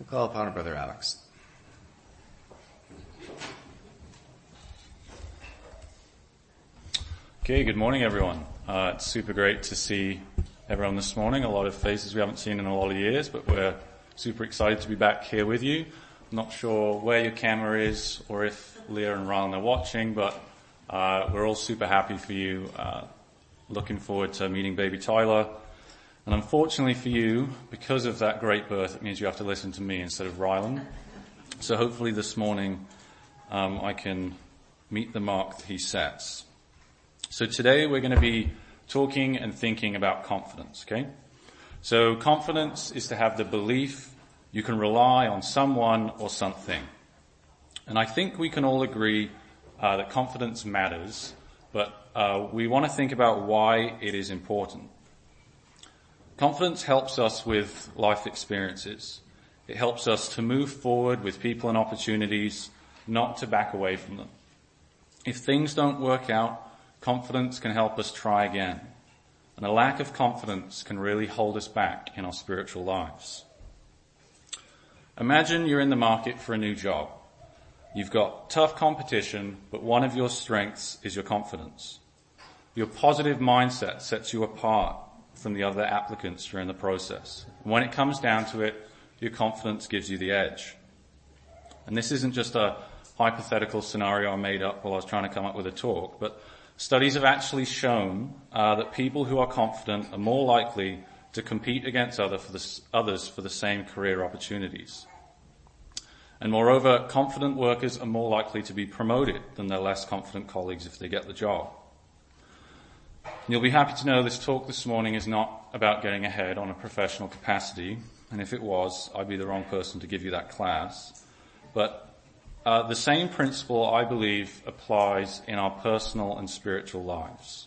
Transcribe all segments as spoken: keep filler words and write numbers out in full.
We'll call upon our brother Alex. Okay, good morning, everyone. Uh, it's super great to see everyone this morning. A lot of faces we haven't seen in a lot of years, but we're super excited to be back here with you. I'm not sure where your camera is or if Leah and Rylan are watching, but uh, we're all super happy for you. Uh, looking forward to meeting baby Tyler. And unfortunately for you, because of that great birth, it means you have to listen to me instead of Rylan. So hopefully this morning um, I can meet the mark that he sets. So today we're going to be talking and thinking about confidence, okay? So confidence is to have the belief you can rely on someone or something. And I think we can all agree uh, that confidence matters, but uh, we want to think about why it is important. Confidence helps us with life experiences. It helps us to move forward with people and opportunities, not to back away from them. If things don't work out, confidence can help us try again. And a lack of confidence can really hold us back in our spiritual lives. Imagine you're in the market for a new job. You've got tough competition, but one of your strengths is your confidence. Your positive mindset sets you apart from the other applicants during the process. And when it comes down to it, your confidence gives you the edge. And this isn't just a hypothetical scenario I made up while I was trying to come up with a talk, but studies have actually shown uh, that people who are confident are more likely to compete against other for the, others for the same career opportunities. And moreover, confident workers are more likely to be promoted than their less confident colleagues if they get the job. You'll be happy to know this talk this morning is not about getting ahead on a professional capacity, and if it was, I'd be the wrong person to give you that class. But uh, the same principle, I believe, applies in our personal and spiritual lives.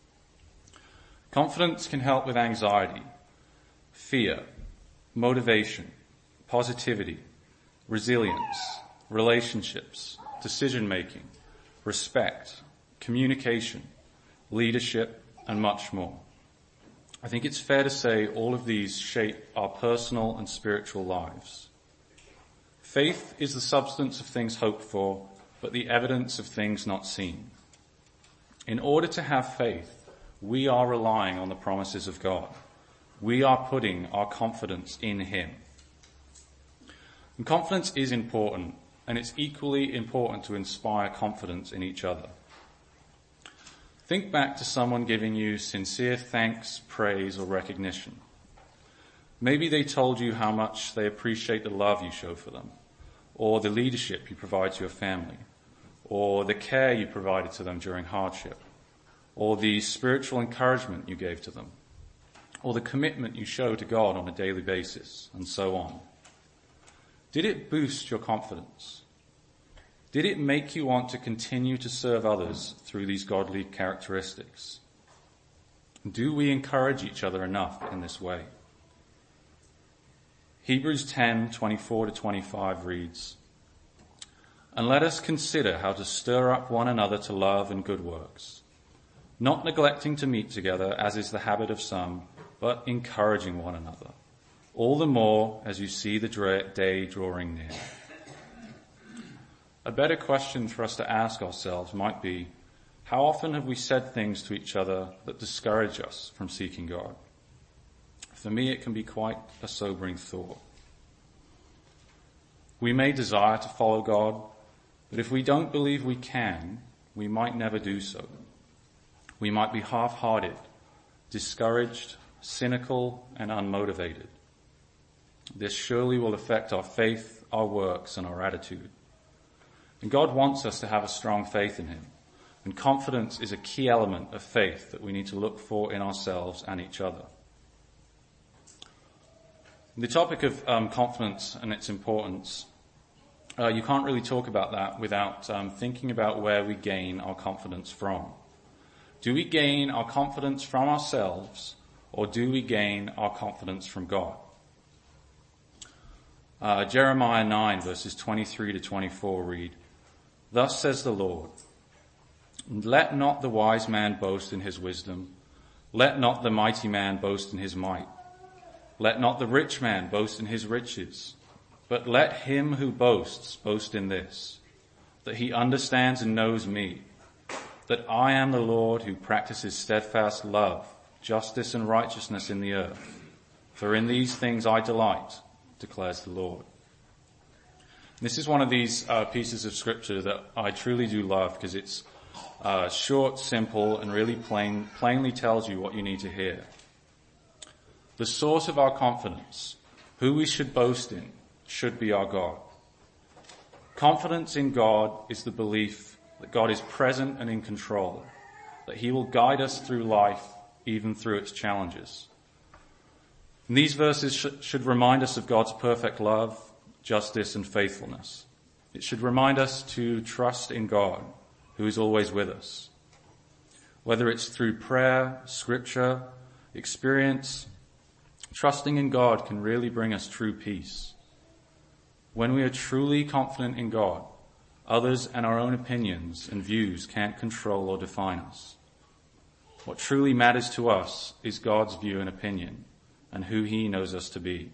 Confidence can help with anxiety, fear, motivation, positivity, resilience, relationships, decision-making, respect, communication, leadership, and much more. I think it's fair to say all of these shape our personal and spiritual lives. Faith is the substance of things hoped for, but the evidence of things not seen. In order to have faith, we are relying on the promises of God. We are putting our confidence in Him. And confidence is important, and it's equally important to inspire confidence in each other. Think back to someone giving you sincere thanks, praise, or recognition. Maybe they told you how much they appreciate the love you show for them, or the leadership you provide to your family, or the care you provided to them during hardship, or the spiritual encouragement you gave to them, or the commitment you show to God on a daily basis, and so on. Did it boost your confidence? Did it make you want to continue to serve others through these godly characteristics? Do we encourage each other enough in this way? Hebrews ten, twenty-four to twenty-five reads, "And let us consider how to stir up one another to love and good works, not neglecting to meet together, as is the habit of some, but encouraging one another, all the more as you see the day drawing near." A better question for us to ask ourselves might be, how often have we said things to each other that discourage us from seeking God? For me, it can be quite a sobering thought. We may desire to follow God, but if we don't believe we can, we might never do so. We might be half-hearted, discouraged, cynical, and unmotivated. This surely will affect our faith, our works, and our attitude. And God wants us to have a strong faith in Him. And confidence is a key element of faith that we need to look for in ourselves and each other. The topic of um, confidence and its importance, uh, you can't really talk about that without um, thinking about where we gain our confidence from. Do we gain our confidence from ourselves, or do we gain our confidence from God? Uh, Jeremiah nine verses twenty-three to twenty-four read, "Thus says the Lord, let not the wise man boast in his wisdom, let not the mighty man boast in his might, let not the rich man boast in his riches, But let him who boasts boast in this, that he understands and knows me, that I am the Lord who practices steadfast love, justice and righteousness in the earth. For in these things I delight, declares the Lord. This is one of these uh, pieces of scripture that I truly do love because it's uh, short, simple, and really plain, plainly tells you what you need to hear. The source of our confidence, who we should boast in, should be our God. Confidence in God is the belief that God is present and in control, that he will guide us through life, even through its challenges. And these verses sh- should remind us of God's perfect love, justice, and faithfulness. It should remind us to trust in God, who is always with us. Whether it's through prayer, scripture, experience, trusting in God can really bring us true peace. When we are truly confident in God, others and our own opinions and views can't control or define us. What truly matters to us is God's view and opinion and who he knows us to be.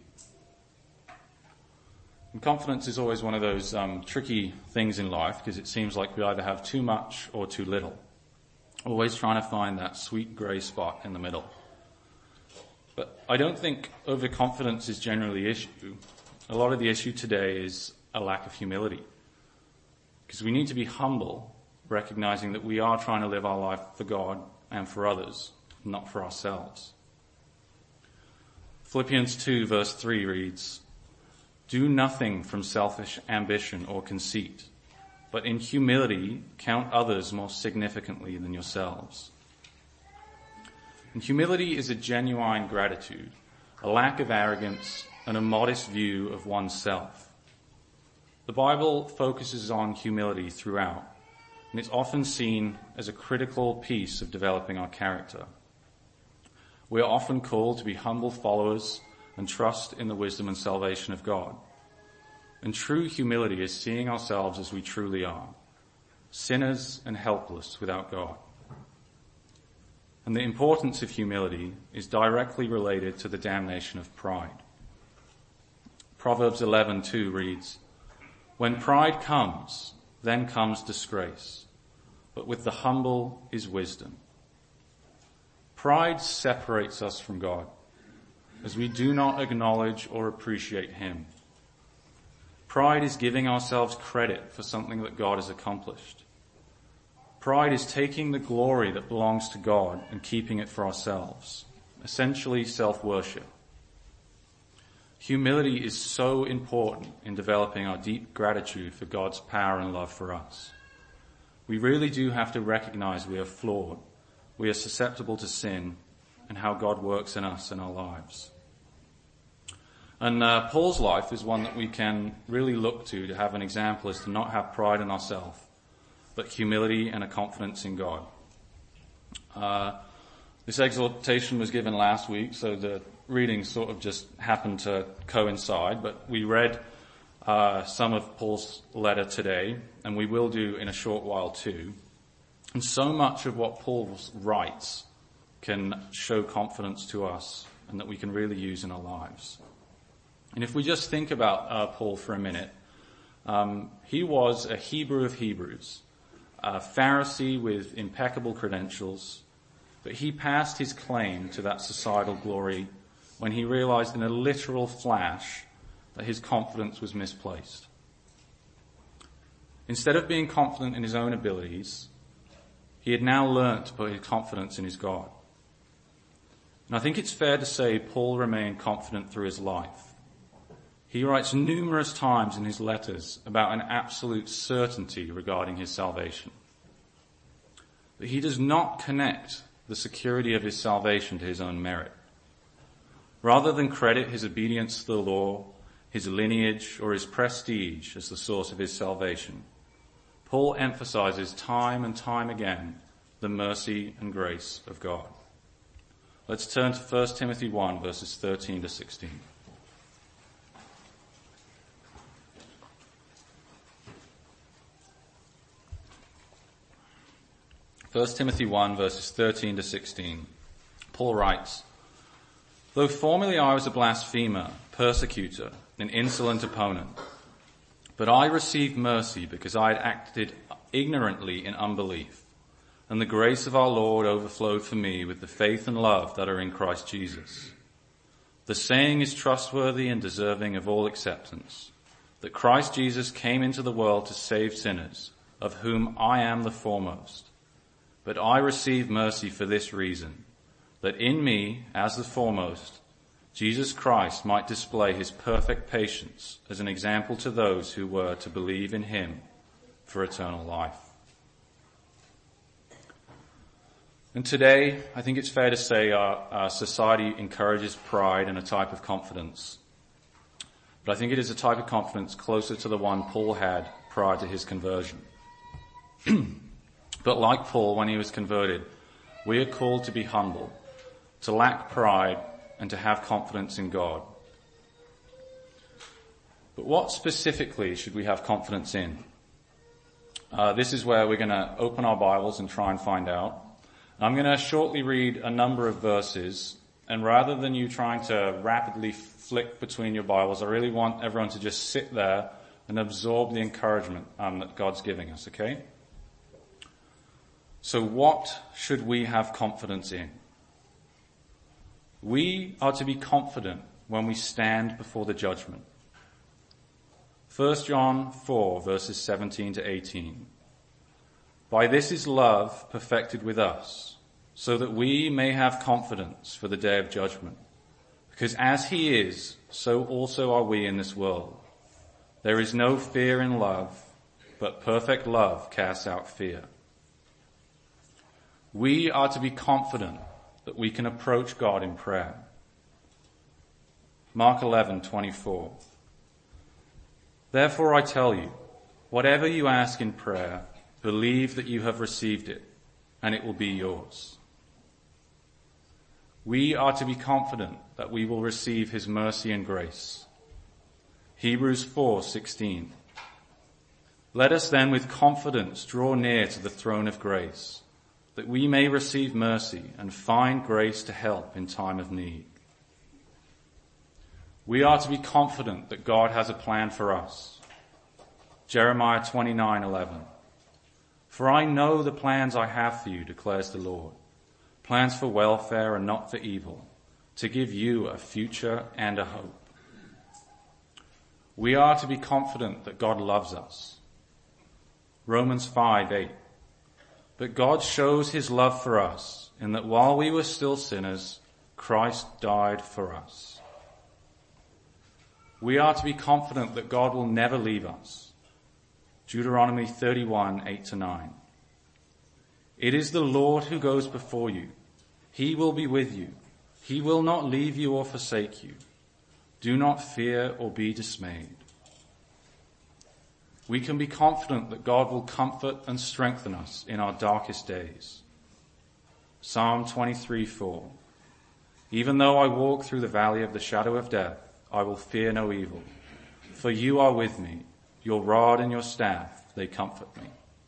And confidence is always one of those um, tricky things in life because it seems like we either have too much or too little. Always trying to find that sweet grey spot in the middle. But I don't think overconfidence is generally the issue. A lot of the issue today is a lack of humility. Because we need to be humble, recognizing that we are trying to live our life for God and for others, not for ourselves. Philippians two verse three reads, "Do nothing from selfish ambition or conceit, but in humility count others more significantly than yourselves." And humility is a genuine gratitude, a lack of arrogance, and a modest view of oneself. The Bible focuses on humility throughout, and it's often seen as a critical piece of developing our character. We are often called to be humble followers and trust in the wisdom and salvation of God. And true humility is seeing ourselves as we truly are, sinners and helpless without God. And the importance of humility is directly related to the damnation of pride. Proverbs eleven two reads, "When pride comes, then comes disgrace, but with the humble is wisdom." Pride separates us from God, as we do not acknowledge or appreciate him. Pride is giving ourselves credit for something that God has accomplished. Pride is taking the glory that belongs to God and keeping it for ourselves, essentially self-worship. Humility is so important in developing our deep gratitude for God's power and love for us. We really do have to recognize we are flawed, we are susceptible to sin, and how God works in us and our lives. And uh, Paul's life is one that we can really look to to have an example as to not have pride in ourselves, but humility and a confidence in God. Uh, this exhortation was given last week, so the readings sort of just happened to coincide, but we read uh, some of Paul's letter today, and we will do in a short while too. And so much of what Paul writes can show confidence to us and that we can really use in our lives. And if we just think about uh, Paul for a minute, um, he was a Hebrew of Hebrews, a Pharisee with impeccable credentials, but he passed his claim to that societal glory when he realized in a literal flash that his confidence was misplaced. Instead of being confident in his own abilities, he had now learnt to put his confidence in his God. And I think it's fair to say Paul remained confident through his life. He writes numerous times in his letters about an absolute certainty regarding his salvation. But he does not connect the security of his salvation to his own merit. Rather than credit his obedience to the law, his lineage, or his prestige as the source of his salvation, Paul emphasizes time and time again the mercy and grace of God. Let's turn to First Timothy one, verses thirteen to sixteen. First Timothy one, verses thirteen to sixteen. Paul writes, "Though formerly I was a blasphemer, persecutor, an insolent opponent. But I received mercy because I had acted ignorantly in unbelief, and the grace of our Lord overflowed for me with the faith and love that are in Christ Jesus. The saying is trustworthy and deserving of all acceptance, that Christ Jesus came into the world to save sinners, of whom I am the foremost. But I received mercy for this reason, that in me, as the foremost, Jesus Christ might display his perfect patience as an example to those who were to believe in him for eternal life. And today, I think it's fair to say our, our society encourages pride and a type of confidence. But I think it is a type of confidence closer to the one Paul had prior to his conversion. But like Paul, when he was converted, we are called to be humble, to lack pride, and to have confidence in God. But what specifically should we have confidence in? Uh, this is where we're going to open our Bibles and try and find out. I'm going to shortly read a number of verses, and rather than you trying to rapidly flick between your Bibles, I really want everyone to just sit there and absorb the encouragement um, that God's giving us, okay? So what should we have confidence in? We are to be confident when we stand before the judgment. First John four, verses seventeen to eighteen. By this is love perfected with us, so that we may have confidence for the day of judgment. Because as he is, so also are we in this world. There is no fear in love, but perfect love casts out fear. We are to be confident that we can approach God in prayer. Mark eleven twenty-four. Therefore I tell you, whatever you ask in prayer, believe that you have received it, and it will be yours. We are to be confident that we will receive his mercy and grace. Hebrews four sixteen. Let us then with confidence draw near to the throne of grace, that we may receive mercy and find grace to help in time of need. We are to be confident that God has a plan for us. Jeremiah twenty-nine eleven. For I know the plans I have for you, declares the Lord. Plans for welfare and not for evil, to give you a future and a hope. We are to be confident that God loves us. Romans five eight. But God shows his love for us in that while we were still sinners, Christ died for us. We are to be confident that God will never leave us. Deuteronomy thirty-one eight to nine. It is the Lord who goes before you. He will be with you. He will not leave you or forsake you. Do not fear or be dismayed. We can be confident that God will comfort and strengthen us in our darkest days. Psalm twenty-three four. Even though I walk through the valley of the shadow of death, I will fear no evil. For you are with me. Your rod and your staff, they comfort me.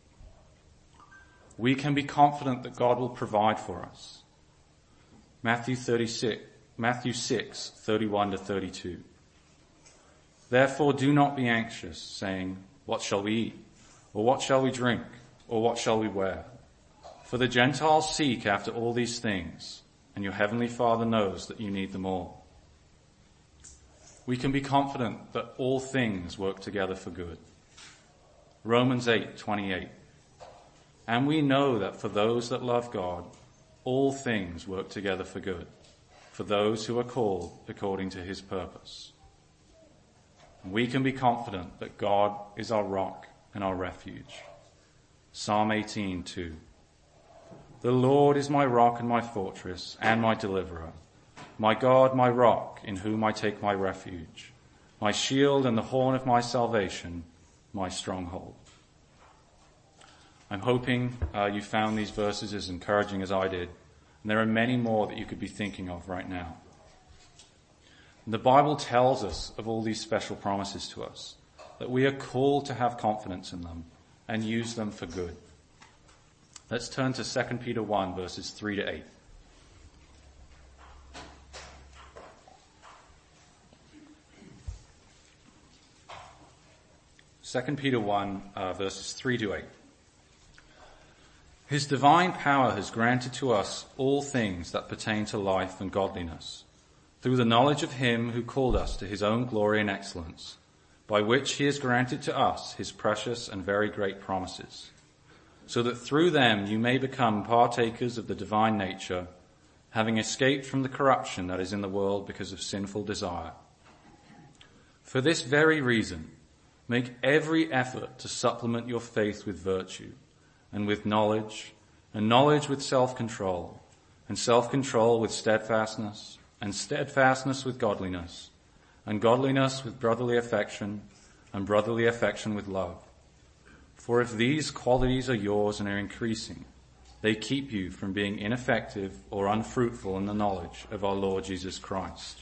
We can be confident that God will provide for us. Matthew thirty-six, Matthew six thirty-one to thirty-two. Therefore do not be anxious, saying, what shall we eat? Or what shall we drink? Or what shall we wear? For the Gentiles seek after all these things, and your heavenly Father knows that you need them all. We can be confident that all things work together for good. Romans eight twenty-eight. And we know that for those that love God, all things work together for good, for those who are called according to his purpose. We can be confident that God is our rock and our refuge. Psalm eighteen two. The Lord is my rock and my fortress and my deliverer, my God, my rock, in whom I take my refuge, my shield and the horn of my salvation, my stronghold. I'm hoping uh, you found these verses as encouraging as I did, and there are many more that you could be thinking of right now. The Bible tells us of all these special promises to us, that we are called to have confidence in them and use them for good. Let's turn to Second Peter one, verses three to eight. Second Peter one, uh, verses three to eight. His divine power has granted to us all things that pertain to life and godliness, through the knowledge of him who called us to his own glory and excellence, by which he has granted to us his precious and very great promises, so that through them you may become partakers of the divine nature, having escaped from the corruption that is in the world because of sinful desire. For this very reason, make every effort to supplement your faith with virtue, and with knowledge, and knowledge with self-control, and self-control with steadfastness, and steadfastness with godliness, and godliness with brotherly affection, and brotherly affection with love. For if these qualities are yours and are increasing, they keep you from being ineffective or unfruitful in the knowledge of our Lord Jesus Christ.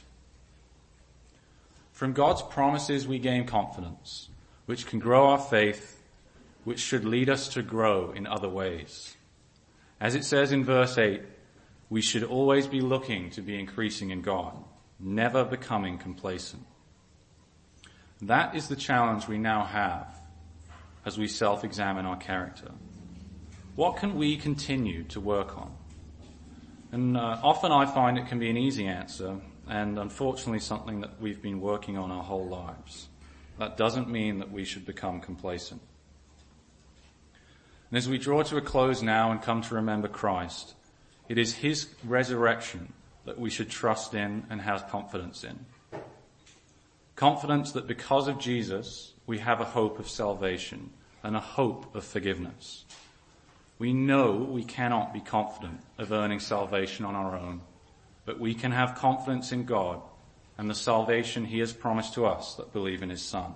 From God's promises we gain confidence, which can grow our faith, which should lead us to grow in other ways. As it says in verse eight, we should always be looking to be increasing in God, never becoming complacent. That is the challenge we now have as we self-examine our character. What can we continue to work on? And uh, often I find it can be an easy answer, and unfortunately something that we've been working on our whole lives. That doesn't mean that we should become complacent. And as we draw to a close now and come to remember Christ, it is his resurrection that we should trust in and have confidence in. Confidence that because of Jesus, we have a hope of salvation and a hope of forgiveness. We know we cannot be confident of earning salvation on our own, but we can have confidence in God and the salvation he has promised to us that believe in his Son.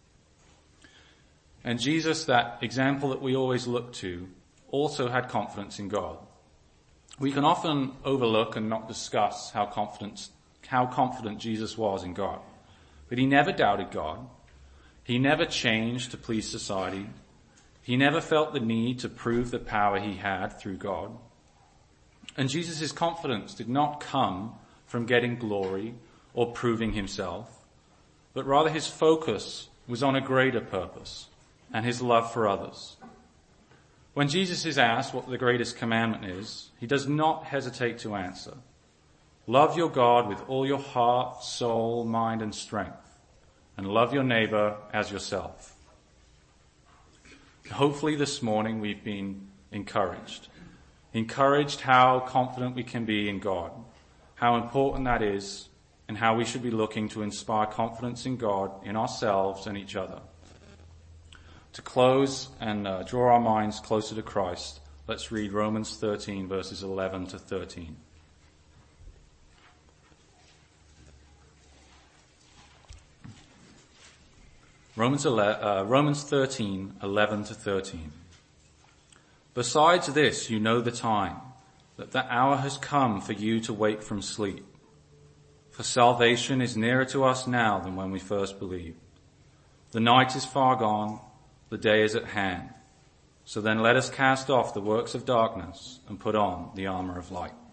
And Jesus, that example that we always look to, also had confidence in God. We can often overlook and not discuss how confident, how confident Jesus was in God. But he never doubted God. He never changed to please society. He never felt the need to prove the power he had through God. And Jesus' confidence did not come from getting glory or proving himself, but rather his focus was on a greater purpose and his love for others. When Jesus is asked what the greatest commandment is, he does not hesitate to answer. Love your God with all your heart, soul, mind, and strength, and love your neighbor as yourself. Hopefully this morning we've been encouraged. Encouraged how confident we can be in God, how important that is, and how we should be looking to inspire confidence in God, in ourselves and each other. To close and uh, draw our minds closer to Christ, let's read Romans thirteen, verses eleven to thirteen. Romans, uh, Romans thirteen, eleven to thirteen. Besides this, you know the time, that the hour has come for you to wake from sleep. For salvation is nearer to us now than when we first believed. The night is far gone, the day is at hand. So then let us cast off the works of darkness and put on the armor of light.